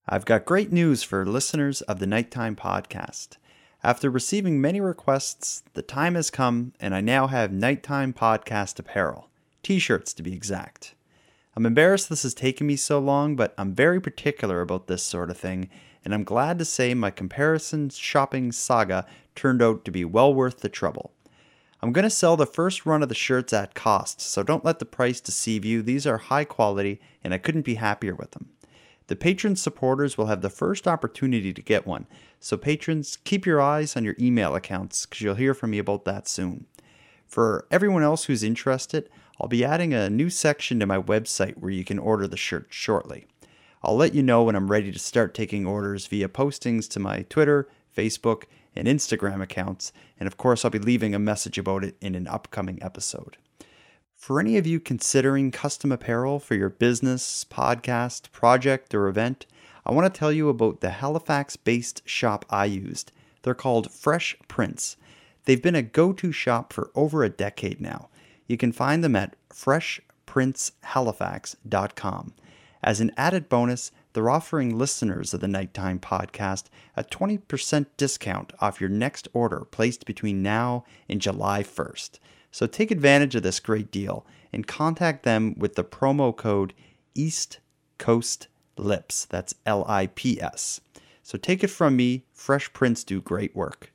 I've got great news for listeners of the Nighttime Podcast. After receiving many requests, the time has come and I now have Nighttime Podcast apparel. T-shirts to be exact. I'm embarrassed this has taken me so long, but I'm very particular about this sort of thing, and I'm glad to say my comparison shopping saga turned out to be well worth the trouble. I'm going to sell the first run of the shirts at cost, so don't let the price deceive you. These are high quality, and I couldn't be happier with them. The patron supporters will have the first opportunity to get one, so patrons, keep your eyes on your email accounts because you'll hear from me about that soon. For everyone else who's interested, I'll be adding a new section to my website where you can order the shirt shortly. I'll let you know when I'm ready to start taking orders via postings to my Twitter, Facebook, and Instagram accounts, and of course I'll be leaving a message about it in an upcoming episode. For any of you considering custom apparel for your business, podcast, project, or event, I want to tell you about the Halifax-based shop I used. They're called Fresh Prints. They've been a go-to shop for over a decade now. You can find them at freshprintshalifax.com. As an added bonus, they're offering listeners of the Nighttime Podcast a 20% discount off your next order placed between now and July 1st. So take advantage of this great deal and contact them with the promo code East Coast Lips. That's LIPS. So take it from me, Fresh Prints do great work.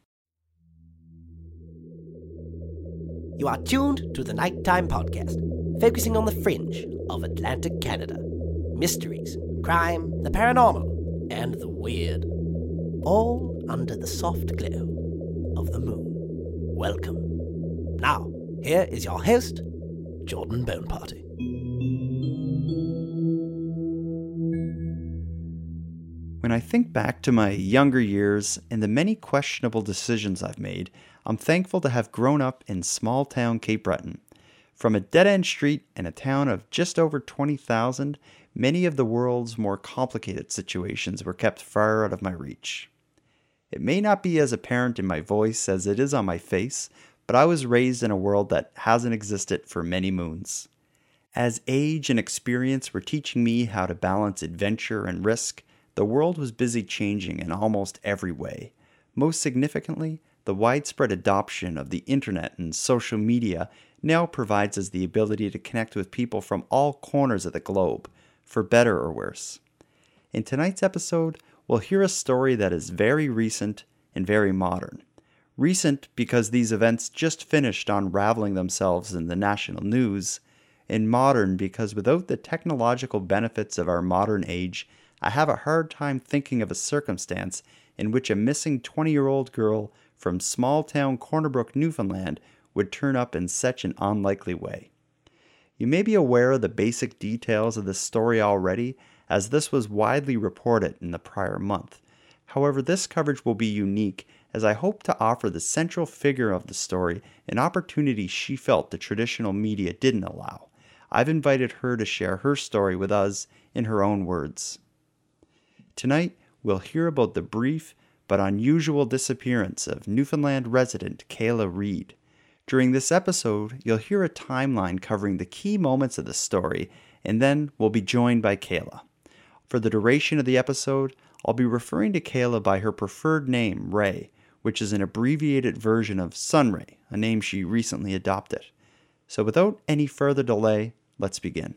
You are tuned to the Nighttime Podcast, focusing on the fringe of Atlantic Canada. Mysteries, crime, the paranormal, and the weird. All under the soft glow of the moon. Welcome. Now, here is your host, Jordan Boneparty. When I think back to my younger years and the many questionable decisions I've made, I'm thankful to have grown up in small-town Cape Breton. From a dead-end street in a town of just over 20,000, many of the world's more complicated situations were kept far out of my reach. It may not be as apparent in my voice as it is on my face, but I was raised in a world that hasn't existed for many moons. As age and experience were teaching me how to balance adventure and risk, the world was busy changing in almost every way. Most significantly, the widespread adoption of the internet and social media now provides us the ability to connect with people from all corners of the globe, for better or worse. In tonight's episode, we'll hear a story that is very recent and very modern. Recent because these events just finished unraveling themselves in the national news, and modern because without the technological benefits of our modern age, I have a hard time thinking of a circumstance in which a missing 20-year-old girl from small-town Cornerbrook, Newfoundland would turn up in such an unlikely way. You may be aware of the basic details of this story already, as this was widely reported in the prior month. However, this coverage will be unique as I hope to offer the central figure of the story an opportunity she felt the traditional media didn't allow. I've invited her to share her story with us in her own words. Tonight, we'll hear about the brief but unusual disappearance of Newfoundland resident Kayla Reed. During this episode, you'll hear a timeline covering the key moments of the story, and then we'll be joined by Kayla. For the duration of the episode, I'll be referring to Kayla by her preferred name, Ray, which is an abbreviated version of Sunray, a name she recently adopted. So without any further delay, let's begin.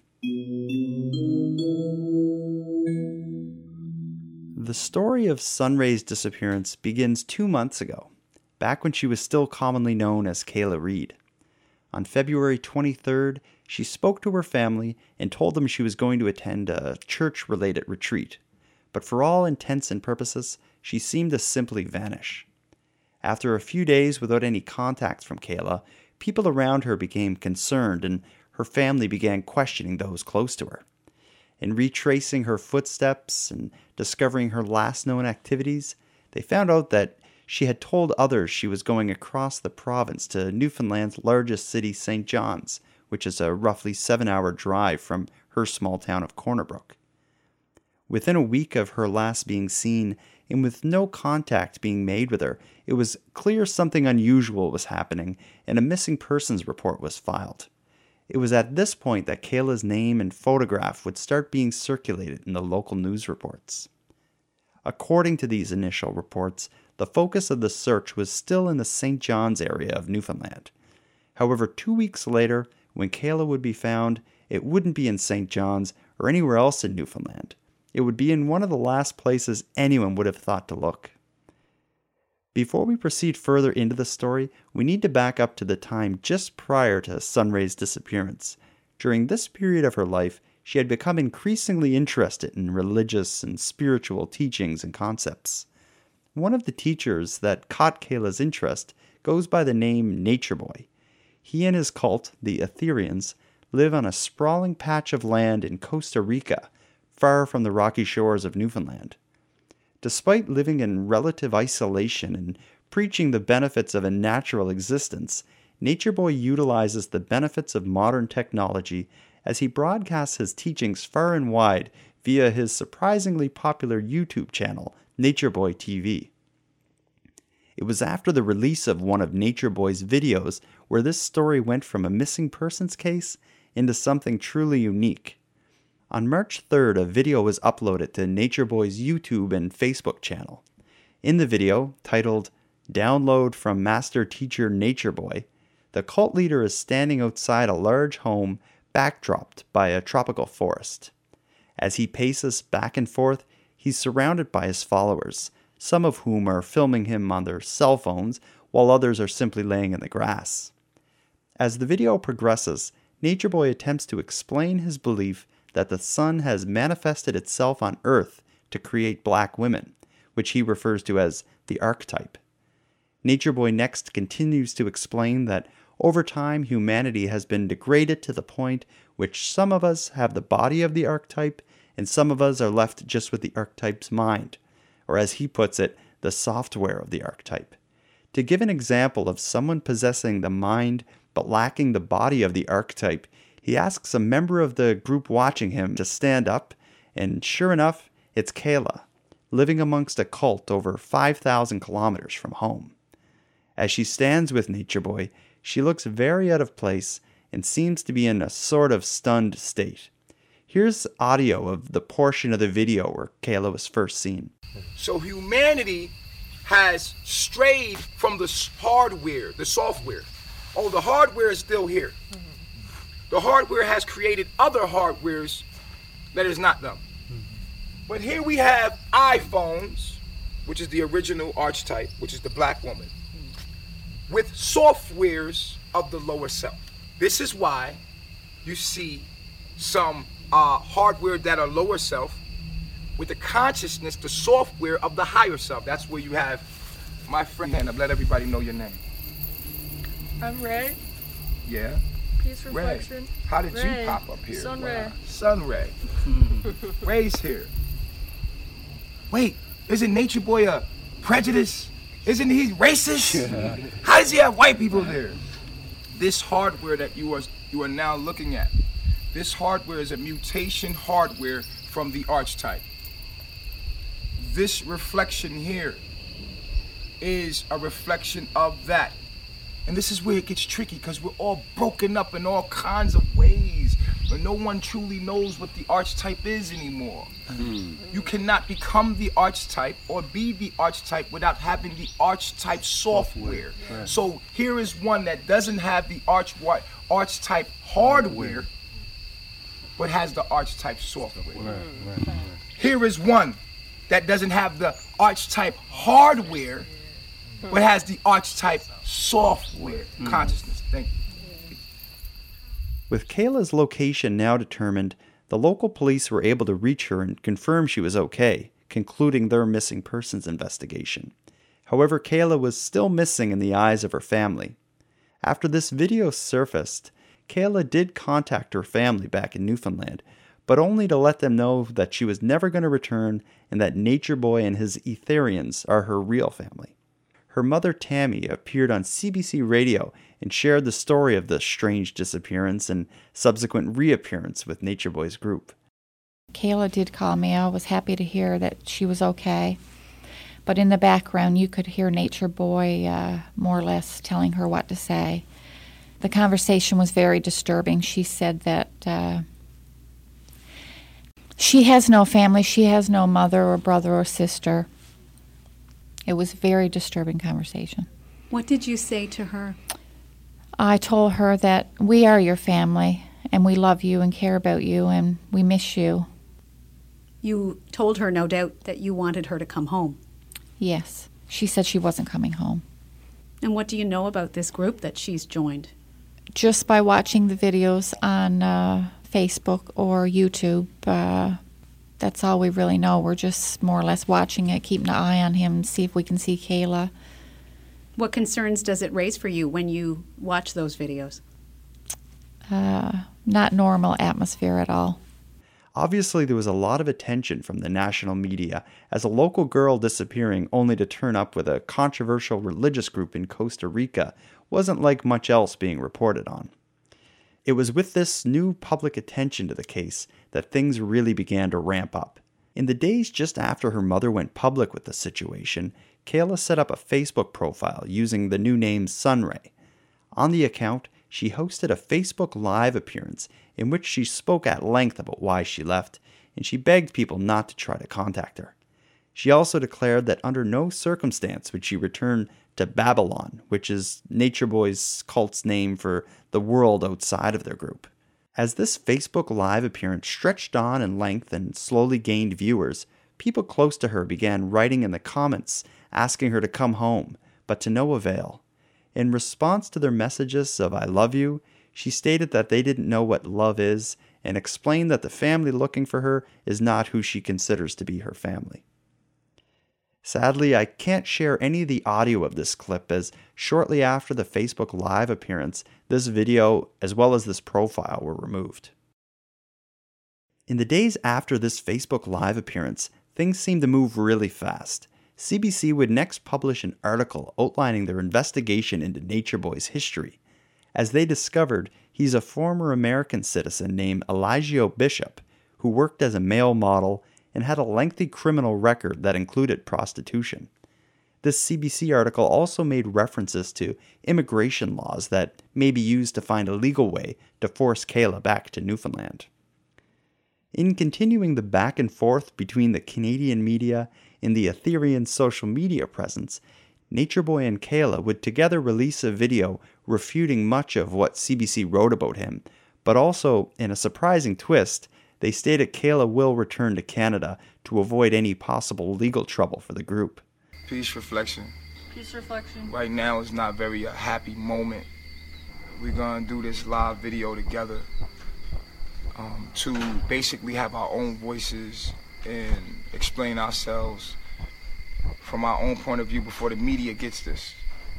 The story of Sunray's disappearance begins 2 months ago, back when she was still commonly known as Kayla Reed. On February 23rd, she spoke to her family and told them she was going to attend a church-related retreat. But for all intents and purposes, she seemed to simply vanish. After a few days without any contact from Kayla, people around her became concerned and her family began questioning those close to her. In retracing her footsteps and discovering her last known activities, they found out that she had told others she was going across the province to Newfoundland's largest city, St. John's, which is a roughly 7-hour drive from her small town of Cornerbrook. Within a week of her last being seen, and with no contact being made with her, it was clear something unusual was happening, and a missing persons report was filed. It was at this point that Kayla's name and photograph would start being circulated in the local news reports. According to these initial reports, the focus of the search was still in the St. John's area of Newfoundland. However, 2 weeks later, when Kayla would be found, it wouldn't be in St. John's or anywhere else in Newfoundland. It would be in one of the last places anyone would have thought to look. Before we proceed further into the story, we need to back up to the time just prior to Sunray's disappearance. During this period of her life, she had become increasingly interested in religious and spiritual teachings and concepts. One of the teachers that caught Kayla's interest goes by the name Nature Boy. He and his cult, the Etherians, live on a sprawling patch of land in Costa Rica, far from the rocky shores of Newfoundland. Despite living in relative isolation and preaching the benefits of a natural existence, Nature Boy utilizes the benefits of modern technology as he broadcasts his teachings far and wide via his surprisingly popular YouTube channel, Nature Boy TV. It was after the release of one of Nature Boy's videos where this story went from a missing persons case into something truly unique. On March 3rd, a video was uploaded to Nature Boy's YouTube and Facebook channel. In the video, titled Download from Master Teacher Nature Boy, the cult leader is standing outside a large home backdropped by a tropical forest. As he paces back and forth, he's surrounded by his followers, some of whom are filming him on their cell phones, while others are simply laying in the grass. As the video progresses, Nature Boy attempts to explain his belief that the sun has manifested itself on Earth to create black women, which he refers to as the archetype. Nature Boy next continues to explain that over time humanity has been degraded to the point which some of us have the body of the archetype and some of us are left just with the archetype's mind, or as he puts it, the software of the archetype. To give an example of someone possessing the mind but lacking the body of the archetype, he asks a member of the group watching him to stand up, and sure enough, it's Kayla, living amongst a cult over 5,000 kilometers from home. As she stands with Nature Boy, she looks very out of place and seems to be in a sort of stunned state. Here's audio of the portion of the video where Kayla was first seen. So humanity has strayed from the hardware, the software. Oh, the hardware is still here. The hardware has created other hardwares that is not them. But here we have iPhones, which is the original archetype, which is the black woman, with softwares of the lower self. This is why you see some hardware that are lower self with the consciousness, the software of the higher self. That's where you have my friend. Let everybody know your name. I'm Ray. Yeah. Peace Reflection. Ray. How did Ray. you pop up here? Sunray. Wow. Sunray. Ray's here. Wait, isn't Nature Boy a prejudice? Isn't he racist? How does he have white people there? This hardware that you are now looking at, this hardware is a mutation hardware from the archetype. This reflection here is a reflection of that. And this is where it gets tricky, because we're all broken up in all kinds of ways, but no one truly knows what the archetype is anymore. You cannot become the archetype or be the archetype without having the archetype software. Right. So here is one that doesn't have the archetype hardware, but has the archetype software. Right. Here is one that doesn't have the archetype hardware, but has the archetype software consciousness. Thank you. With Kayla's location now determined, the local police were able to reach her and confirm she was okay, concluding their missing persons investigation. However, Kayla was still missing in the eyes of her family. After this video surfaced, Kayla did contact her family back in Newfoundland, but only to let them know that she was never going to return and that Nature Boy and his Etherians are her real family. Her mother, Tammy, appeared on CBC Radio and shared the story of the strange disappearance and subsequent reappearance with Nature Boy's group. Kayla did call me. I was happy to hear that she was okay. But in the background, you could hear Nature Boy more or less telling her what to say. The conversation was very disturbing. She said that She has no family. She has no mother or brother or sister. It was a very disturbing conversation. What did you say to her? I told her that we are your family, and we love you and care about you, and we miss you. You told her, no doubt, that you wanted her to come home. Yes. She said she wasn't coming home. And what do you know about this group that she's joined? Just by watching the videos on Facebook or YouTube, that's all we really know. We're just more or less watching it, keeping an eye on him, see if we can see Kayla. What concerns does it raise for you when you watch those videos? Not normal atmosphere at all. Obviously, there was a lot of attention from the national media as a local girl disappearing only to turn up with a controversial religious group in Costa Rica wasn't like much else being reported on. It was with this new public attention to the case that things really began to ramp up. In the days just after her mother went public with the situation, Kayla set up a Facebook profile using the new name Sunray. On the account, she hosted a Facebook Live appearance in which she spoke at length about why she left, and she begged people not to try to contact her. She also declared that under no circumstance would she return to Babylon, which is Nature Boy's cult's name for the world outside of their group. As this Facebook Live appearance stretched on in length and slowly gained viewers, people close to her began writing in the comments asking her to come home, but to no avail. In response to their messages of "I love you," she stated that they didn't know what love is and explained that the family looking for her is not who she considers to be her family. Sadly, I can't share any of the audio of this clip as shortly after the Facebook Live appearance, this video as well as this profile were removed. In the days after this Facebook Live appearance, things seemed to move really fast. CBC would next publish an article outlining their investigation into Nature Boy's history. As they discovered, he's a former American citizen named Elijah Bishop, who worked as a male model and had a lengthy criminal record that included prostitution. This CBC article also made references to immigration laws that may be used to find a legal way to force Kayla back to Newfoundland. In continuing the back and forth between the Canadian media and the Etherean social media presence, Nature Boy and Kayla would together release a video refuting much of what CBC wrote about him, but also, in a surprising twist, they stated Kayla will return to Canada to avoid any possible legal trouble for the group. Peace reflection. Peace reflection. Right now is not very a happy moment. We're gonna do this live video together to basically have our own voices and explain ourselves from our own point of view before the media gets this.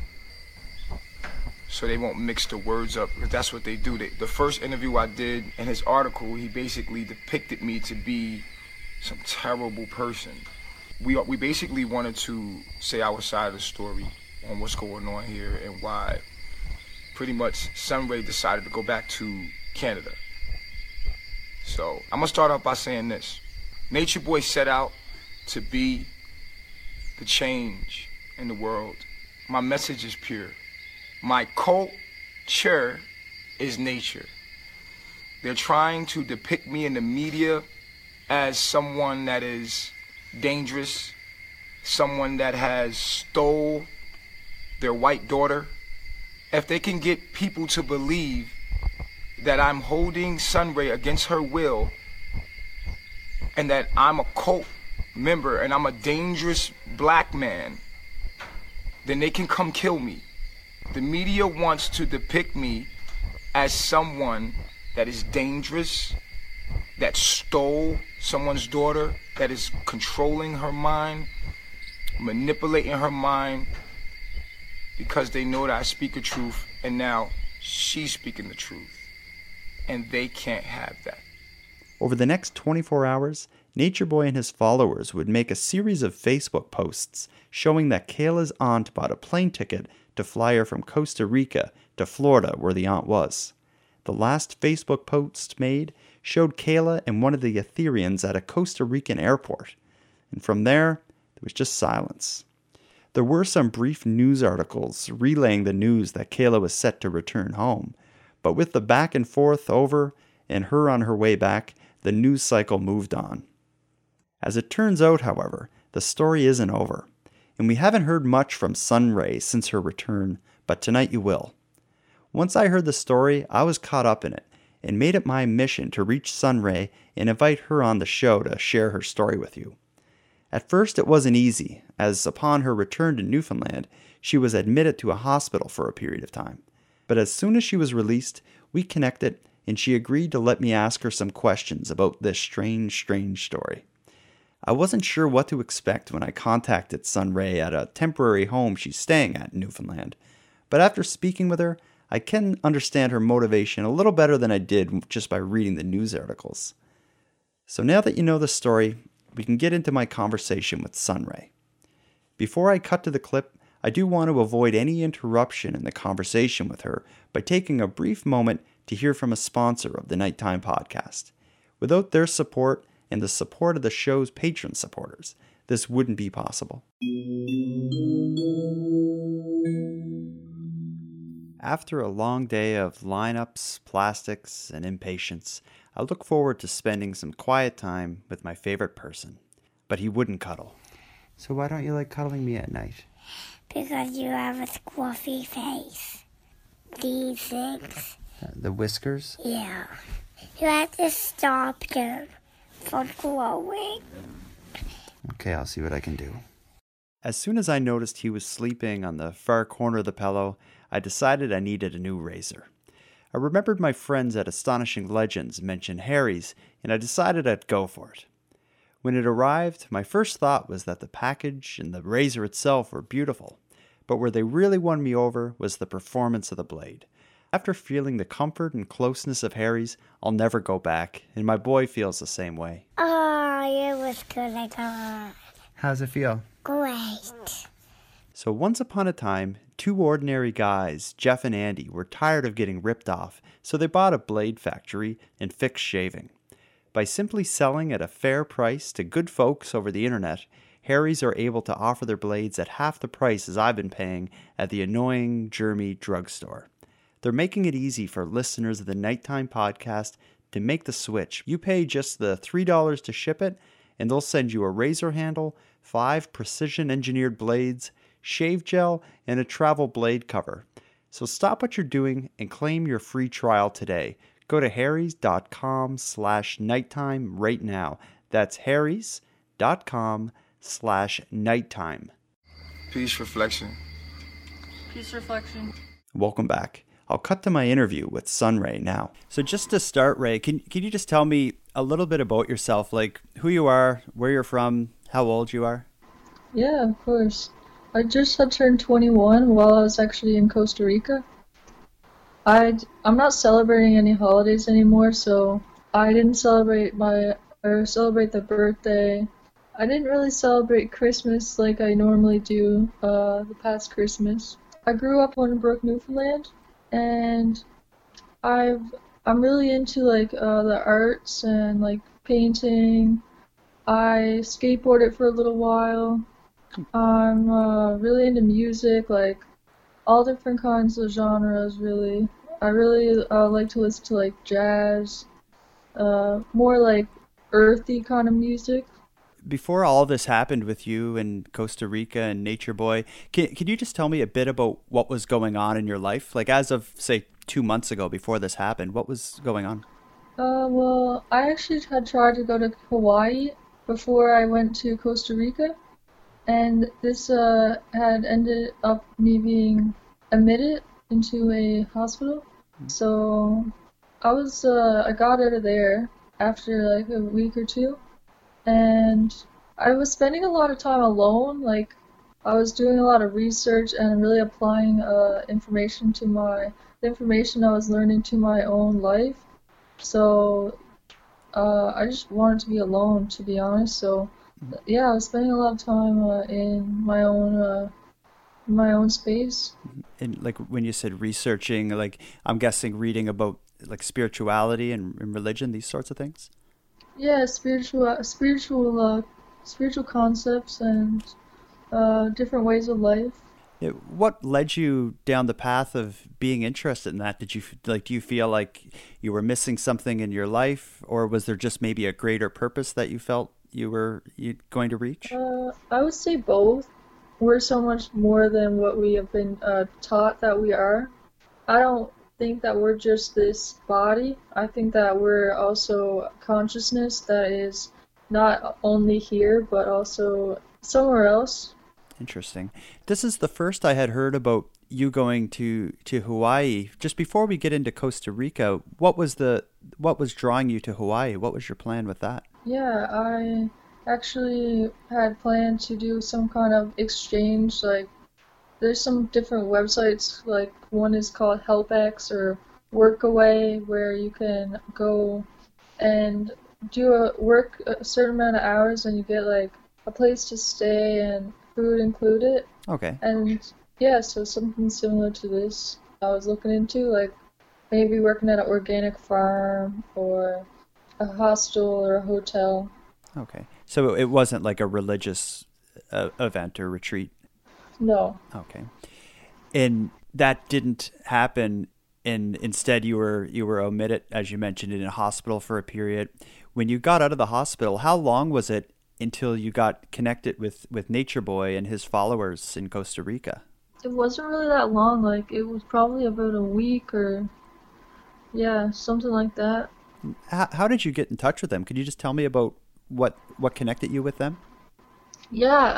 So they won't mix the words up, because that's what they do. The first interview I did in his article, he basically depicted me to be some terrible person. We basically wanted to say our side of the story on what's going on here and why pretty much Sunray decided to go back to Canada. So I'm gonna start off by saying this. Nature Boy set out to be the change in the world. My message is pure. My culture is nature. They're trying to depict me in the media as someone that is dangerous, someone that has stole their white daughter. If they can get people to believe that I'm holding Sunray against her will and that I'm a cult member and I'm a dangerous black man, then they can come kill me. The media wants to depict me as someone that is dangerous, that stole someone's daughter, that is controlling her mind, manipulating her mind, because they know that I speak the truth, and now she's speaking the truth. And they can't have that. Over the next 24 hours, Nature Boy and his followers would make a series of Facebook posts showing that Kayla's aunt bought a plane ticket to fly her from Costa Rica to Florida, where the aunt was. The last Facebook post made showed Kayla and one of the Ethereans at a Costa Rican airport. And from there was just silence. There were some brief news articles relaying the news that Kayla was set to return home, but with the back and forth over and her on her way back, the news cycle moved on. As it turns out, however, the story isn't over, and we haven't heard much from Sunray since her return, but tonight you will. Once I heard the story, I was caught up in it, and made it my mission to reach Sunray and invite her on the show to share her story with you. At first it wasn't easy, as upon her return to Newfoundland, she was admitted to a hospital for a period of time. But as soon as she was released, we connected, and she agreed to let me ask her some questions about this strange story. I wasn't sure what to expect when I contacted Sunray at a temporary home she's staying at in Newfoundland, but after speaking with her, I can understand her motivation a little better than I did just by reading the news articles. So now that you know the story, we can get into my conversation with Sunray. Before I cut to the clip, I do want to avoid any interruption in the conversation with her by taking a brief moment to hear from a sponsor of the Nighttime Podcast. Without their support and the support of the show's patron supporters, this wouldn't be possible. After a long day of lineups, plastics, and impatience, I look forward to spending some quiet time with my favorite person. But he wouldn't cuddle. So why don't you like cuddling me at night? Because you have a squaffy face. These things. The whiskers? Yeah. You have to stop them from growing. Okay, I'll see what I can do. As soon as I noticed he was sleeping on the far corner of the pillow, I decided I needed a new razor. I remembered my friends at Astonishing Legends mention Harry's, and I decided I'd go for it. When it arrived, my first thought was that the package and the razor itself were beautiful, but where they really won me over was the performance of the blade. After feeling the comfort and closeness of Harry's, I'll never go back, and my boy feels the same way. Oh, it was good. I got How's it feel? great. So once upon a time, two ordinary guys, Jeff and Andy, were tired of getting ripped off, so they bought a blade factory and fixed shaving. By simply selling at a fair price to good folks over the internet, Harry's are able to offer their blades at half the price as I've been paying at the annoying Jeremy drugstore. They're making it easy for listeners of the Nighttime Podcast to make the switch. You pay just the $3 to ship it, and they'll send you a razor handle, 5 precision-engineered blades, shave gel, and a travel blade cover. So stop what you're doing and claim your free trial today. Go to harrys.com/nighttime right now. That's harrys.com/nighttime. Peace reflection. Peace reflection. Welcome back. I'll cut to my interview with Sunray now. So just to start, Ray, can you just tell me a little bit about yourself, like who you are, where you're from, how old you are? Yeah, of course. I just had turned 21 while I was actually in Costa Rica. I'm not celebrating any holidays anymore, so I didn't celebrate the birthday. I didn't really celebrate Christmas like I normally do the past Christmas. I grew up in Brook, Newfoundland, and I'm really into like the arts and like painting. I skateboarded for a little while. I'm really into music, like all different kinds of genres, really. I really like to listen to like jazz, more like earthy kind of music. Before all this happened with you in Costa Rica and Nature Boy, can you just tell me a bit about what was going on in your life? Like as of, say, 2 months ago before this happened, what was going on? Well, I actually had tried to go to Hawaii before I went to Costa Rica, and this had ended up me being admitted into a hospital. So I got out of there after like a week or two, and I was spending a lot of time alone. Like I was doing a lot of research and really applying the information I was learning to my own life. So I just wanted to be alone, to be honest. So yeah, I was spending a lot of time in my own space. And like when you said researching, like I'm guessing reading about like spirituality and religion, these sorts of things. Yeah, spiritual concepts and different ways of life. What led you down the path of being interested in that? Do you feel like you were missing something in your life, or was there just maybe a greater purpose that you felt you going to reach? I would say both. We're so much more than what we have been taught that we are. I don't think that we're just this body. I think that we're also consciousness that is not only here, but also somewhere else. Interesting. This is the first I had heard about you going to Hawaii. Just before we get into Costa Rica, what was drawing you to Hawaii? What was your plan with that? Yeah, I actually had planned to do some kind of exchange. Like, there's some different websites, like one is called HelpX or Workaway, where you can go and work a certain amount of hours and you get like a place to stay and food included. Okay. And yeah, so something similar to this I was looking into, like maybe working at an organic farm or a hostel or a hotel. Okay. So it wasn't like a religious event or retreat? No. Okay. And that didn't happen, and instead you were omitted, as you mentioned, in a hospital for a period. When you got out of the hospital, how long was it until you got connected with Nature Boy and his followers in Costa Rica? It wasn't really that long. Like, it was probably about a week or, yeah, something like that. How did you get in touch with them? Could you just tell me about what connected you with them? Yeah,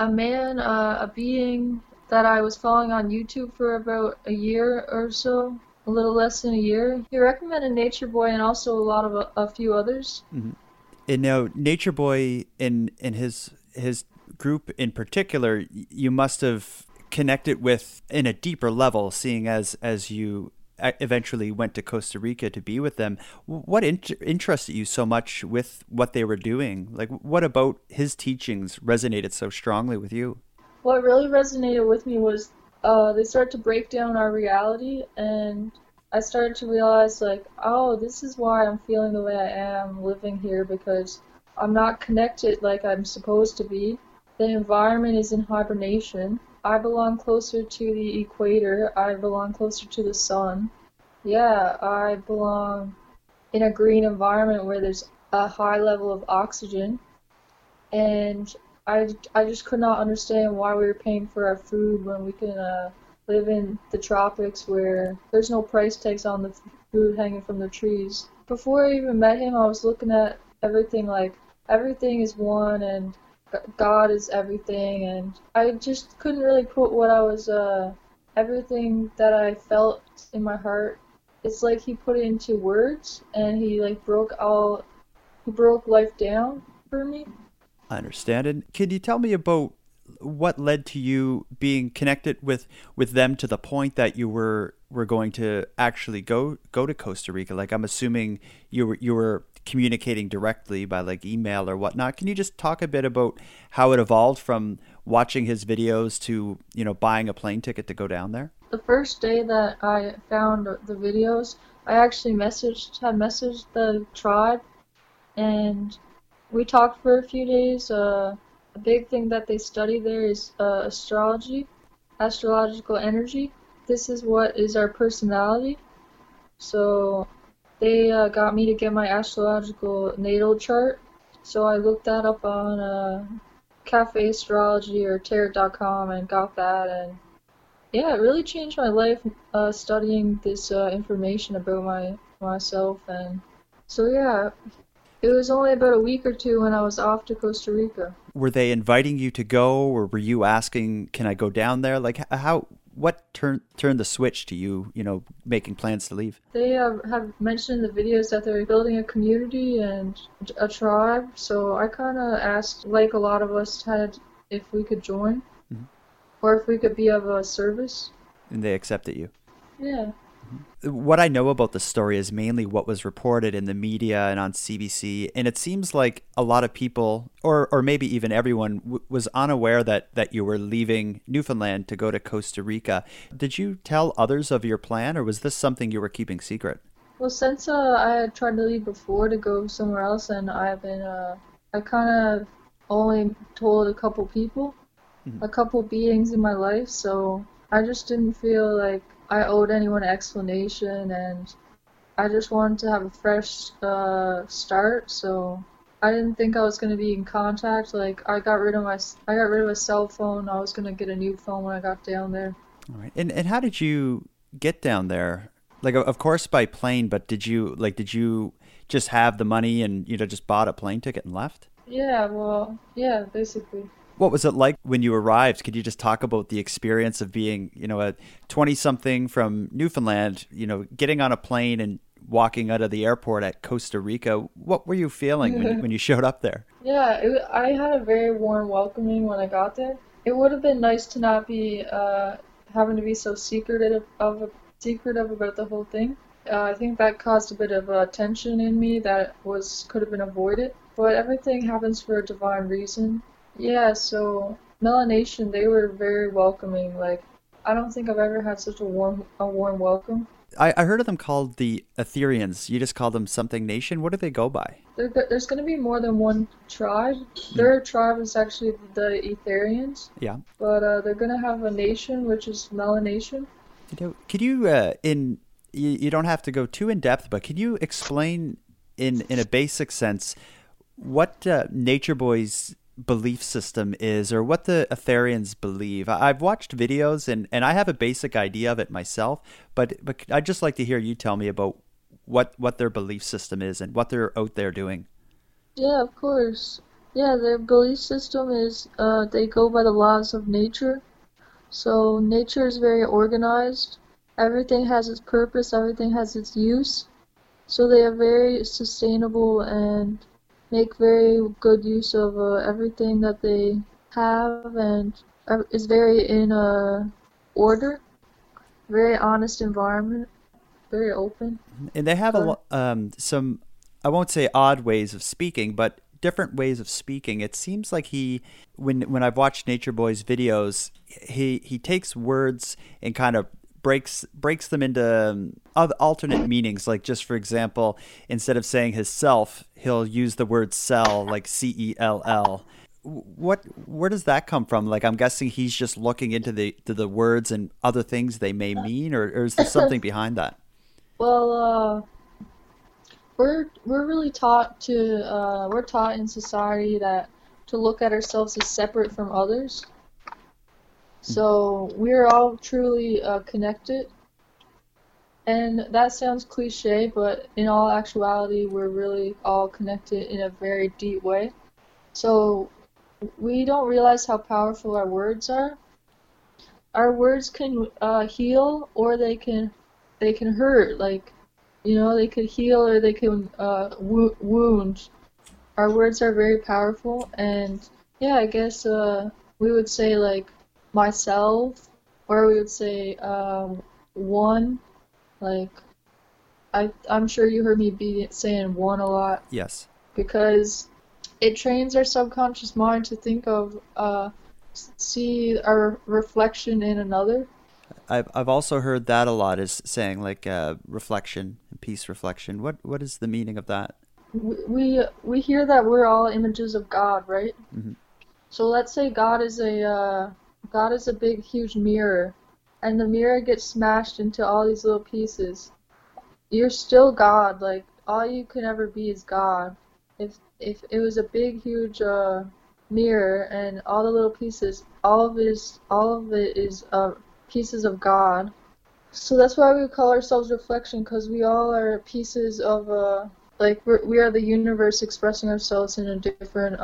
a being that I was following on YouTube for about a year or so, a little less than a year. He recommended Nature Boy and also a few others. Mm-hmm. And now Nature Boy in his group in particular, you must have connected with in a deeper level, seeing as you eventually went to Costa Rica to be with them. What interested you so much with what they were doing? Like, what about his teachings resonated so strongly with you? What really resonated with me was they started to break down our reality, and I started to realize, like, oh, this is why I'm feeling the way I am living here, because I'm not connected like I'm supposed to be. The environment is in hibernation. I belong closer to the equator. I belong closer to the sun. Yeah, I belong in a green environment where there's a high level of oxygen. And I just could not understand why we were paying for our food when we can live in the tropics where there's no price tags on the food hanging from the trees. Before I even met him, I was looking at everything like everything is one and God is everything, and I just couldn't really put what I was, everything that I felt in my heart. It's like he put it into words, and he broke life down for me. I understand. And can you tell me about what led to you being connected with them to the point that you were going to actually go to Costa Rica? Like, I'm assuming you were communicating directly by like email or whatnot. Can you just talk a bit about how it evolved from watching his videos to, buying a plane ticket to go down there? The first day that I found the videos, I actually had messaged the tribe, and we talked for a few days. A big thing that they study there is astrology, astrological energy. This is what is our personality. So they got me to get my astrological natal chart. So I looked that up on Cafe Astrology or Tarot.com and got that. And yeah, it really changed my life studying this information about myself. And so yeah, it was only about a week or two when I was off to Costa Rica. Were they inviting you to go, or were you asking, can I go down there? Like, what turned the switch to you, making plans to leave? They have mentioned in the videos that they're building a community and a tribe, so I kind of asked, like a lot of us had, if we could join, mm-hmm. or if we could be of a service. And they accepted you? Yeah. What I know about the story is mainly what was reported in the media and on CBC, and it seems like a lot of people, or maybe even everyone, was unaware that you were leaving Newfoundland to go to Costa Rica. Did you tell others of your plan, or was this something you were keeping secret? Well, since I had tried to leave before to go somewhere else, and I've been, I kind of only told a couple people, mm-hmm. a couple beings in my life, so I just didn't feel like I owed anyone an explanation, and I just wanted to have a fresh start. So I didn't think I was gonna be in contact. Like I got rid of a cell phone. I was gonna get a new phone when I got down there. All right. And how did you get down there? Like, of course, by plane, but did you just have the money and, just bought a plane ticket and left? Yeah, well, yeah, basically. What was it like when you arrived? Could you just talk about the experience of being, a 20-something from Newfoundland, getting on a plane and walking out of the airport at Costa Rica? What were you feeling when you showed up there? Yeah, I had a very warm welcoming when I got there. It would have been nice to not be having to be so secretive about the whole thing. I think that caused a bit of tension in me that could have been avoided. But everything happens for a divine reason. Yeah, so Melanation, they were very welcoming. Like, I don't think I've ever had such a warm welcome. I heard of them called the Etherians. You just call them something nation. What do they go by? There's going to be more than one tribe. Their tribe is actually the Etherians. Yeah. But they're going to have a nation, which is Melanation. Could you, you don't have to go too in depth, but can you explain in a basic sense what Nature Boy's belief system is, or what the Etherians believe? I've watched videos and I have a basic idea of it myself, but I'd just like to hear you tell me about what their belief system is and what they're out there doing. Yeah, of course. Yeah, their belief system is they go by the laws of nature. So nature is very organized. Everything has its purpose, everything has its use. So they are very sustainable and make very good use of everything that they have, and is very in order, very honest environment, very open. And they have some, I won't say odd ways of speaking, but different ways of speaking. It seems like when I've watched Nature Boy's videos, he takes words and kind of breaks them into other alternate meanings. Like, just for example, instead of saying his self, he'll use the word cell, like CELL. Where does that come from? Like, I'm guessing he's just looking into the words and other things they may mean, or is there something behind that? Well, we're really taught in society to look at ourselves as separate from others. So we're all truly connected, and that sounds cliche, but in all actuality, we're really all connected in a very deep way. So we don't realize how powerful our words are. Our words can heal, or they can hurt. Like, they could heal or they can wound. Our words are very powerful, and yeah, I guess we would say like myself, or we would say one. Like, I'm sure you heard me saying one a lot. Yes. Because it trains our subconscious mind to think of, see our reflection in another. I've also heard that a lot, is saying like reflection, peace reflection. What is the meaning of that? We hear that we're all images of God, right? Mm-hmm. So let's say God is a big, huge mirror, and the mirror gets smashed into all these little pieces. You're still God. Like, all you can ever be is God. If it was a big, huge mirror and all the little pieces, all of it is pieces of God. So that's why we call ourselves reflection, because we all are pieces of we are the universe expressing ourselves in a different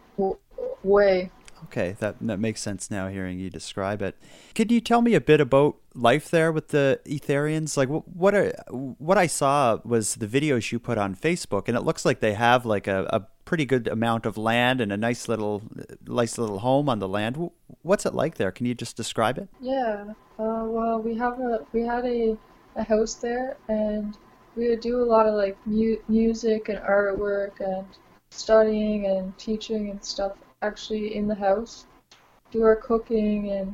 way. Okay, that makes sense now, hearing you describe it. Could you tell me a bit about life there with the Etherians? Like, what I saw was the videos you put on Facebook, and it looks like they have like a pretty good amount of land and a nice little home on the land. What's it like there? Can you just describe it? Yeah. Well, we had a house there, and we would do a lot of like music and artwork and studying and teaching and stuff actually in the house. Do our cooking, and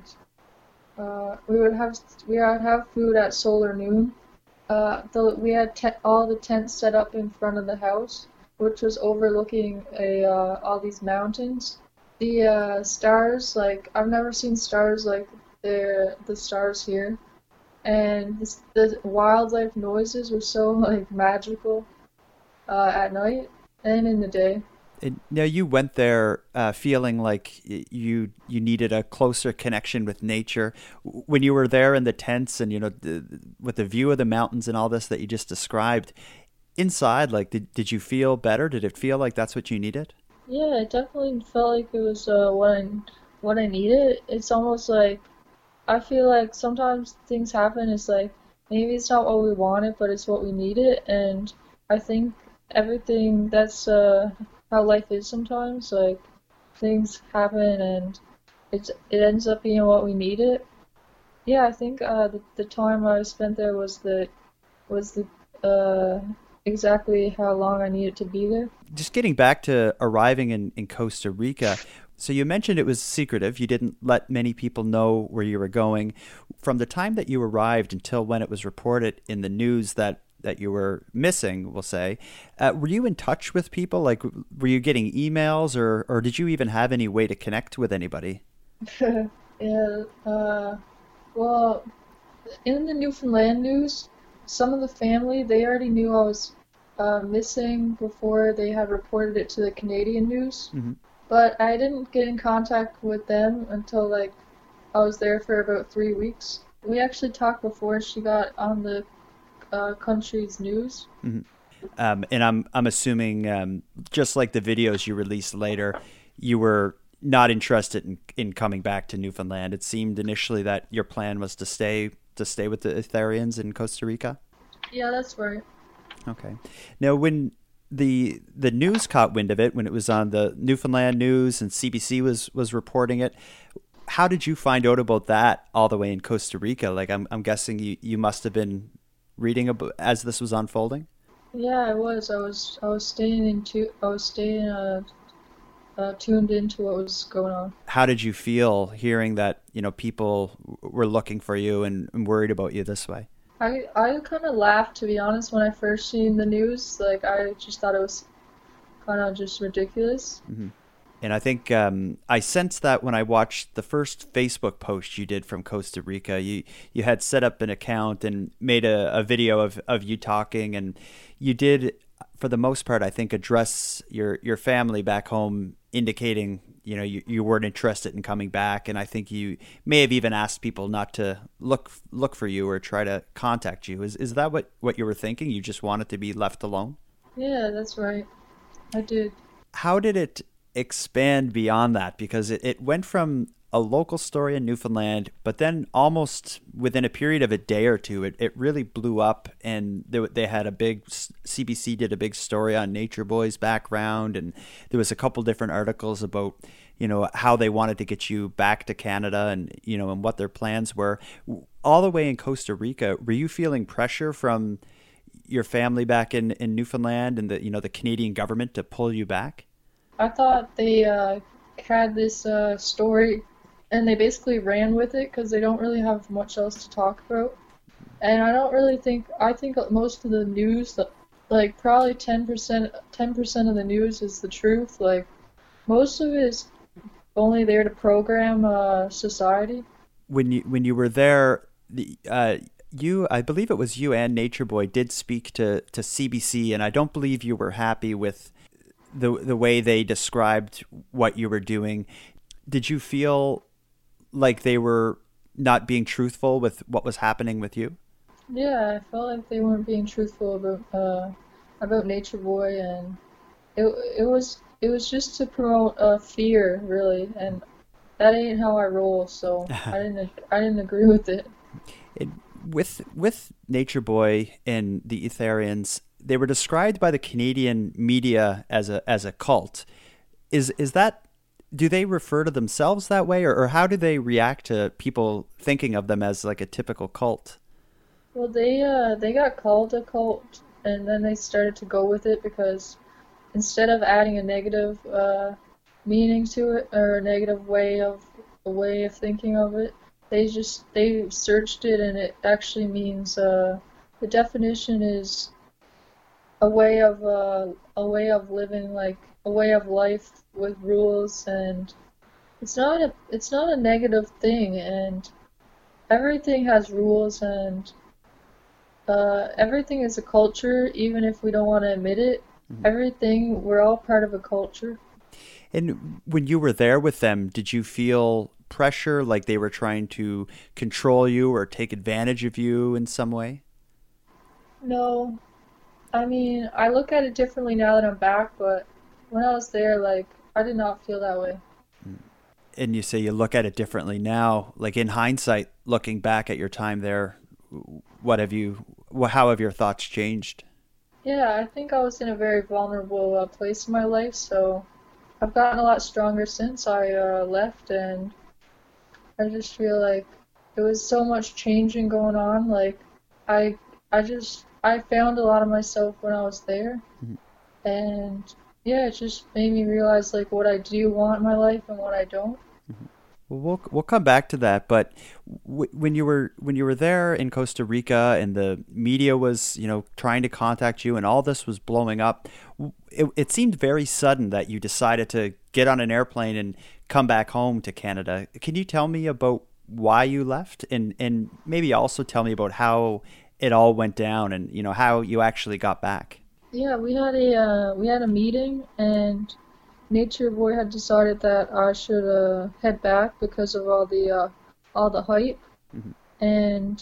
we would have food at solar noon. We had all the tents set up in front of the house, which was overlooking all these mountains. The stars, like, I've never seen stars like the stars here, and the wildlife noises were so like magical at night and in the day. Now you went there feeling like you needed a closer connection with nature. When you were there in the tents and with the view of the mountains and all this that you just described, inside, like did you feel better? Did it feel like that's what you needed? Yeah, it definitely felt like it was what I needed. It's almost like I feel like sometimes things happen. It's like maybe it's not what we wanted, but it's what we needed. And I think everything that's how life is sometimes. Like things happen and it ends up being what we needed. Yeah, I think the time I spent there was the exactly how long I needed to be there. Just getting back to arriving in Costa Rica. So you mentioned it was secretive. You didn't let many people know where you were going. From the time that you arrived until when it was reported in the news that you were missing, we'll say, were you in touch with people? Like, were you getting emails or did you even have any way to connect with anybody? Yeah, well, in the Newfoundland news, some of the family, they already knew I was missing before they had reported it to the Canadian news. Mm-hmm. But I didn't get in contact with them until like I was there for about 3 weeks. We actually talked before she got on the country's news. Mm-hmm. And I'm assuming, just like the videos you released later, you were not interested in coming back to Newfoundland. It seemed initially that your plan was to stay with the Itharians in Costa Rica. Yeah, that's right. Okay. Now, when the news caught wind of it, when it was on the Newfoundland news and CBC was reporting it, how did you find out about that all the way in Costa Rica? Like, I'm guessing you must have been reading about as this was unfolding. Yeah, I was. I was staying tuned into what was going on. How did you feel hearing that people were looking for you and worried about you this way? I kind of laughed, to be honest, when I first seen the news. Like, I just thought it was kind of just ridiculous. Mm-hmm. And I think I sensed that when I watched the first Facebook post you did from Costa Rica. You had set up an account and made a video of you talking, and you did, for the most part, I think, address your family back home, indicating you weren't interested in coming back. And I think you may have even asked people not to look for you or try to contact you. Is that what you were thinking? You just wanted to be left alone? Yeah, that's right. I did. How did it expand beyond that? Because it went from a local story in Newfoundland, but then almost within a period of a day or two, it really blew up, and they had CBC did a big story on Nature Boy's background, and there was a couple different articles about how they wanted to get you back to Canada and and what their plans were. All the way in Costa Rica, were you feeling pressure from your family back in Newfoundland and the Canadian government to pull you back? I thought they had this story, and they basically ran with it because they don't really have much else to talk about. And I think most of the news, like probably 10% of the news is the truth. Like, most of it is only there to program society. When you were there, I believe it was you and Nature Boy did speak to CBC, and I don't believe you were happy with the way they described what you were doing. Did you feel like they were not being truthful with what was happening with you? Yeah, I felt like they weren't being truthful about Nature Boy, and it was just to promote fear, really, and that ain't how I roll. So I didn't agree with it. With Nature Boy and the Itharians, they were described by the Canadian media as a cult. Is that, do they refer to themselves that way, or how do they react to people thinking of them as like a typical cult? Well, they got called a cult, and then they started to go with it because instead of adding a negative meaning to it or a negative way of thinking of it, they searched it, and it actually means the definition is a way of living, like a way of life with rules, and it's not a negative thing. And everything has rules, and everything is a culture, even if we don't want to admit it. Everything, we're all part of a culture. And when you were there with them, did you feel pressure, like they were trying to control you or take advantage of you in some way? No, I mean, I look at it differently now that I'm back, but when I was there, like, I did not feel that way. And you say you look at it differently now, like in hindsight, looking back at your time there, how have your thoughts changed? Yeah, I think I was in a very vulnerable place in my life, so I've gotten a lot stronger since I left, and I just feel like there was so much changing going on. Like, I, I found a lot of myself when I was there, and yeah, it just made me realize like what I do want in my life and what I don't. Well, we'll come back to that, but when you were there in Costa Rica and the media was, trying to contact you and all this was blowing up, it seemed very sudden that you decided to get on an airplane and come back home to Canada. Can you tell me about why you left, and maybe also tell me about how it all went down and how you actually got back? Yeah, we had a meeting, and Nature Boy had decided that I should head back because of all the hype, and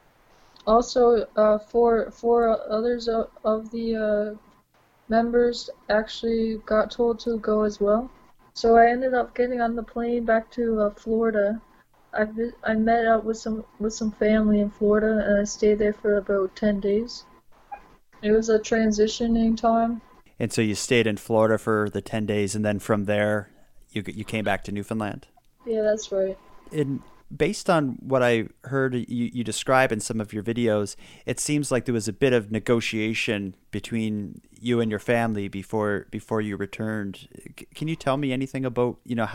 also four others of the members actually got told to go as well. So I ended up getting on the plane back to Florida. I met up with some family in Florida, and I stayed there for about 10 days. It was a transitioning time. And so you stayed in Florida for the 10 days, and then from there, you came back to Newfoundland? Yeah, that's right. And based on what I heard you describe in some of your videos, it seems like there was a bit of negotiation between you and your family before you returned. Can you tell me anything about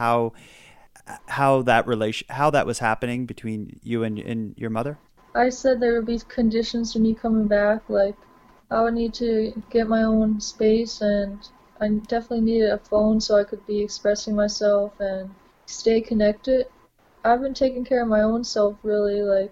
how that was happening between you and your mother? I said there would be conditions to me coming back, like I would need to get my own space, and I definitely needed a phone so I could be expressing myself and stay connected. I've been taking care of my own self, really, like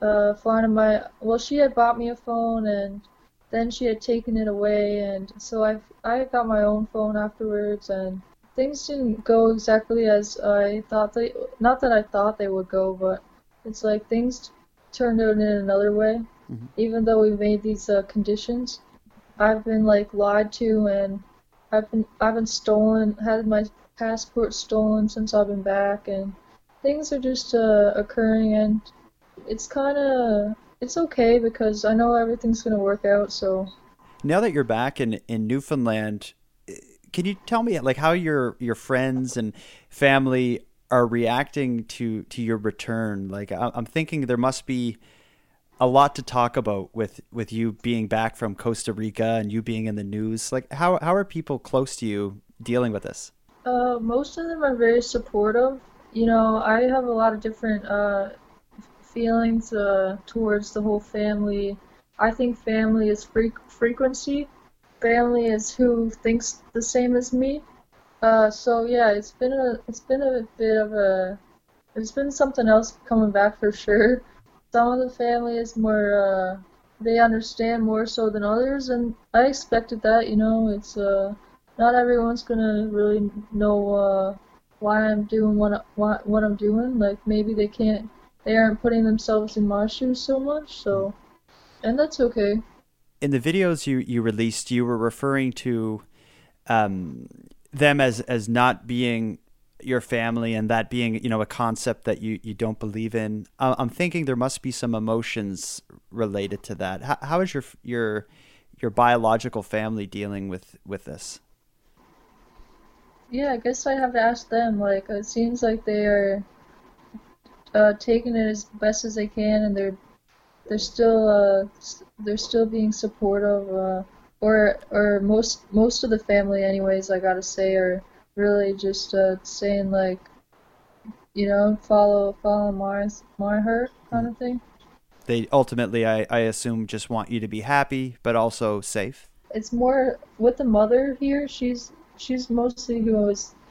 she had bought me a phone, and then she had taken it away, and so I got my own phone afterwards, and things didn't go exactly as I thought not that I thought they would go, but it's like things turned out in another way. Even though we made these conditions, I've been like lied to, and I've been stolen, had my passport stolen since I've been back, and things are just occurring, and it's okay because I know everything's gonna work out. So now that you're back in Newfoundland, can you tell me like how your friends and family are reacting to your return? Like I'm thinking there must be a lot to talk about with you being back from Costa Rica and you being in the news. Like how are people close to you dealing with this? Most of them are very supportive. I have a lot of different feelings towards the whole family. I think family is frequency. Family is who thinks the same as me. So yeah, it's been something else coming back for sure. Some of the family is more, they understand more so than others, and I expected that, it's, not everyone's gonna really know, why I'm doing what I'm doing. Like, maybe they aren't putting themselves in my shoes so much, so, and that's okay. In the videos you released, you were referring to, them as not being your family, and that being a concept that you don't believe in. I'm thinking there must be some emotions related to that. How is your biological family dealing with this? Yeah, I guess I have to ask them. Like, it seems like they are taking it as best as they can, and they're still being supportive. Or most of the family, anyways, I gotta say, are really just saying like, follow my heart kind of thing. They ultimately, I assume, just want you to be happy, but also safe. It's more with the mother here. She's mostly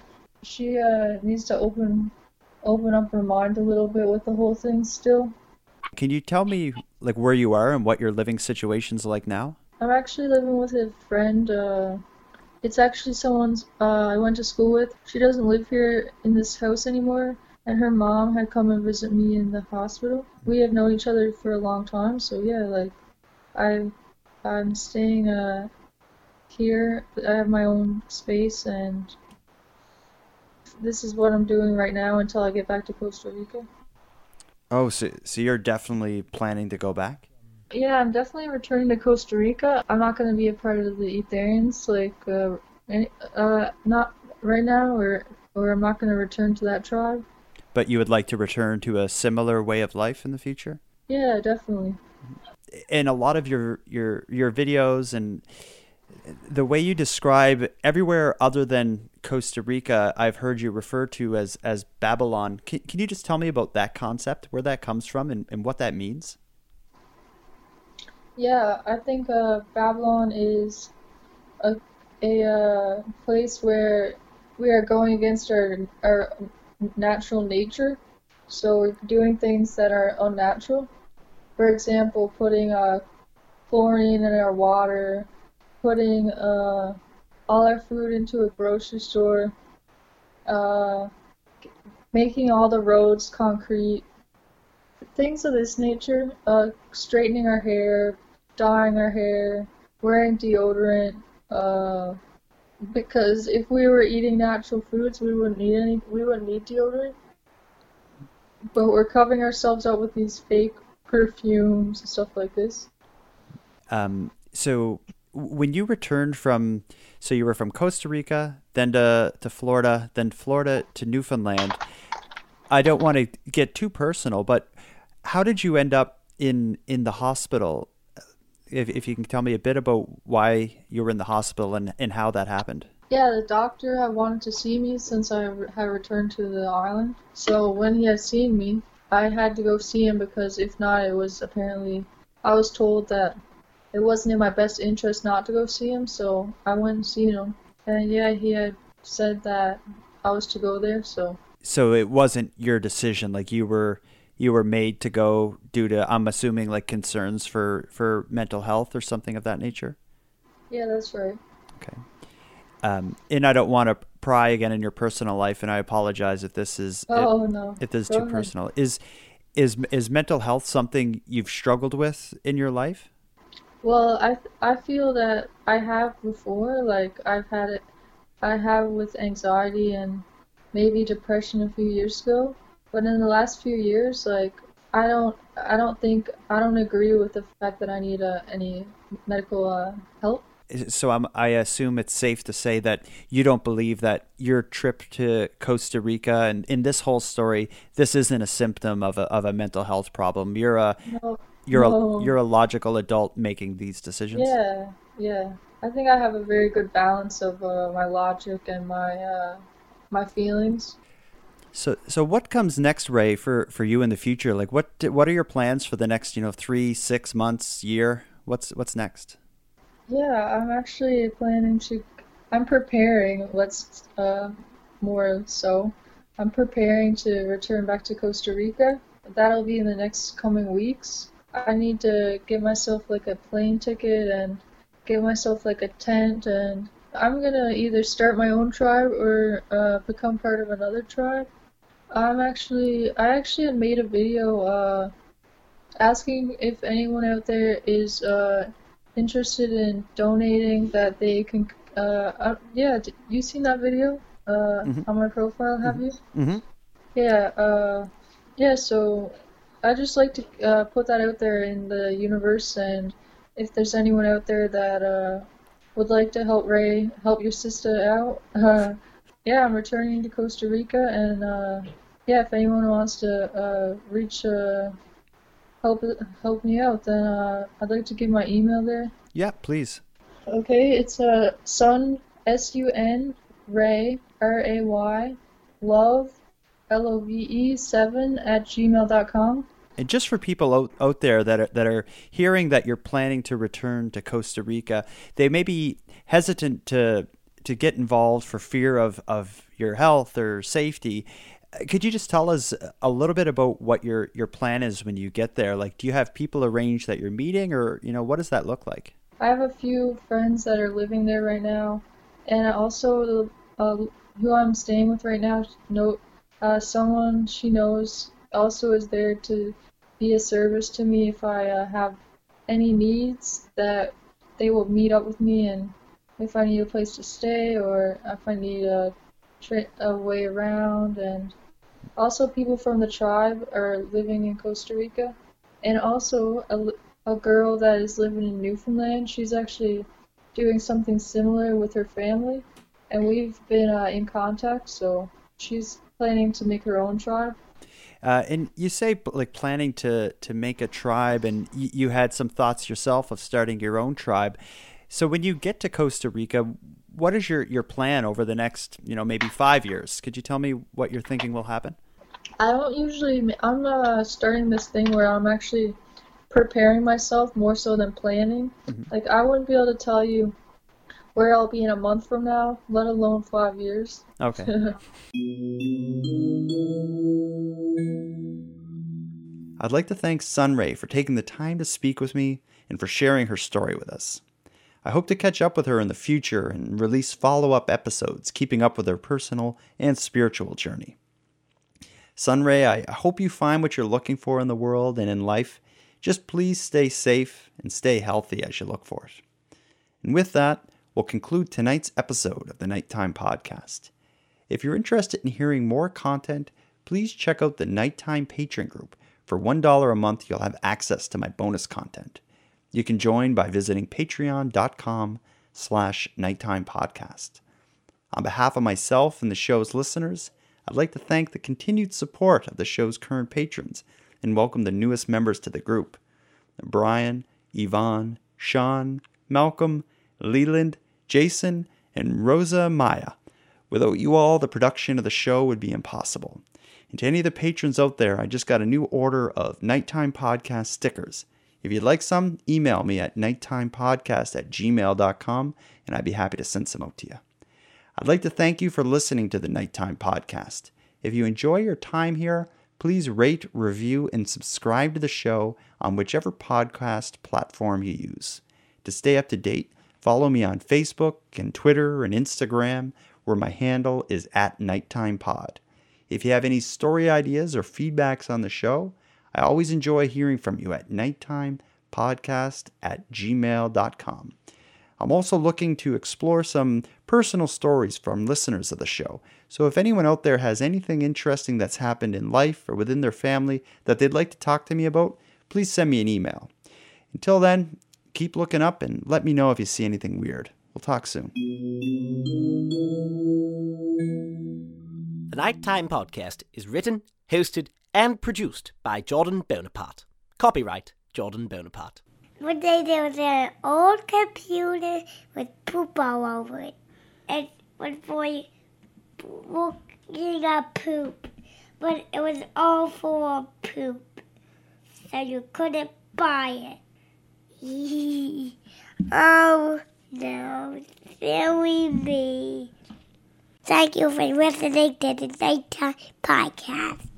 she needs to open up her mind a little bit with the whole thing still. Can you tell me like where you are and what your living situation's like now? I'm actually living with a friend. It's actually someone's I went to school with. She doesn't live here in this house anymore, and her mom had come and visit me in the hospital. We have known each other for a long time, so yeah, like I'm staying here. I have my own space, and this is what I'm doing right now until I get back to Costa Rica. Oh, so you're definitely planning to go back? Yeah, I'm definitely returning to Costa Rica. I'm not going to be a part of the Etherians, not right now, or I'm not going to return to that tribe. But you would like to return to a similar way of life in the future? Yeah, definitely. In a lot of your videos and the way you describe everywhere other than Costa Rica, I've heard you refer to as Babylon. Can you just tell me about that concept, where that comes from, and what that means? Yeah, I think Babylon is a place where we are going against our natural nature. So we're doing things that are unnatural. For example, putting chlorine in our water, putting all our food into a grocery store, making all the roads concrete, things of this nature, straightening our hair, dyeing our hair, wearing deodorant, because if we were eating natural foods, we wouldn't need deodorant. But we're covering ourselves up with these fake perfumes and stuff like this. So when you returned so you were from Costa Rica, then to Florida, then Florida to Newfoundland. I don't want to get too personal, but how did you end up in the hospital? If you can tell me a bit about why you were in the hospital and how that happened. Yeah, the doctor had wanted to see me since I had returned to the island. So when he had seen me, I had to go see him because if not, I was told that it wasn't in my best interest not to go see him, so I went and seen him. And yeah, he had said that I was to go there, so. So it wasn't your decision, like you were made to go due to, I'm assuming, like concerns for mental health or something of that nature? Yeah, that's right. Okay. And I don't want to pry again in your personal life, and I apologize if this is if this is too personal. Is mental health something you've struggled with in your life? Well, I feel that I have before. Like I have with anxiety and maybe depression a few years ago. But in the last few years, like I don't agree with the fact that I need any medical help. So I assume it's safe to say that you don't believe that your trip to Costa Rica and in this whole story, this isn't a symptom of a mental health problem. You're a logical adult making these decisions. Yeah. I think I have a very good balance of my logic and my feelings. So what comes next, Ray, for you in the future? Like what are your plans for the next 3, 6 months, year? What's next? Yeah, I'm actually I'm preparing, more so. I'm preparing to return back to Costa Rica. That'll be in the next coming weeks. I need to get myself like a plane ticket and get myself like a tent, and I'm gonna either start my own tribe or become part of another tribe. I actually had made a video asking if anyone out there is interested in donating, that they can you seen that video on my profile, have you? So I just like to put that out there in the universe, and if there's anyone out there that would like to help Ray, help your sister out, I'm returning to Costa Rica, and if anyone wants to help me out, then I'd like to give my email there. Yeah, please. Okay, it's Sun, S-U-N, Ray, R-A-Y, love, L-O-V-E, 7 @gmail.com. And just for people out there that are hearing that you're planning to return to Costa Rica, they may be hesitant to get involved for fear of your health or safety. Could you just tell us a little bit about what your plan is when you get there? Like, do you have people arranged that you're meeting, or, what does that look like? I have a few friends that are living there right now, and also who I'm staying with right now, someone she knows also is there to be a service to me if I have any needs, that they will meet up with me, and if I need a place to stay or if I need a way around. And also people from the tribe are living in Costa Rica, and also a girl that is living in Newfoundland. She's actually doing something similar with her family, and we've been in contact, so she's planning to make her own tribe. And you say like planning to make a tribe, and you had some thoughts yourself of starting your own tribe. So when you get to Costa Rica, what is your plan over the next, maybe 5 years? Could you tell me what you're thinking will happen? I'm starting this thing where I'm actually preparing myself more so than planning. Mm-hmm. Like, I wouldn't be able to tell you where I'll be in a month from now, let alone 5 years. Okay. I'd like to thank Sunray for taking the time to speak with me and for sharing her story with us. I hope to catch up with her in the future and release follow-up episodes, keeping up with her personal and spiritual journey. Sunray, I hope you find what you're looking for in the world and in life. Just please stay safe and stay healthy as you look for it. And with that, we'll conclude tonight's episode of the Nighttime Podcast. If you're interested in hearing more content, please check out the Nighttime Patreon group. For $1 a month, you'll have access to my bonus content. You can join by visiting patreon.com/nighttimepodcast. On behalf of myself and the show's listeners, I'd like to thank the continued support of the show's current patrons and welcome the newest members to the group: Brian, Yvonne, Sean, Malcolm, Leland, Jason, and Rosa Maya. Without you all, the production of the show would be impossible. And to any of the patrons out there, I just got a new order of Nighttime Podcast stickers. If you'd like some, email me at nighttimepodcast@gmail.com, and I'd be happy to send some out to you. I'd like to thank you for listening to the Nighttime Podcast. If you enjoy your time here, please rate, review, and subscribe to the show on whichever podcast platform you use. To stay up to date, follow me on Facebook and Twitter and Instagram, where my handle is @NighttimePod. If you have any story ideas or feedbacks on the show, I always enjoy hearing from you at nighttimepodcast@gmail.com. I'm also looking to explore some personal stories from listeners of the show. So if anyone out there has anything interesting that's happened in life or within their family that they'd like to talk to me about, please send me an email. Until then, keep looking up and let me know if you see anything weird. We'll talk soon. The Nighttime Podcast is written, hosted, and produced by Jordan Bonaparte. Copyright Jordan Bonaparte. One day there was an old computer with poop all over it. And one boy looking at poop. But it was all full of poop. So you couldn't buy it. Oh no, silly me. Thank you for listening to the Nighttime Podcast.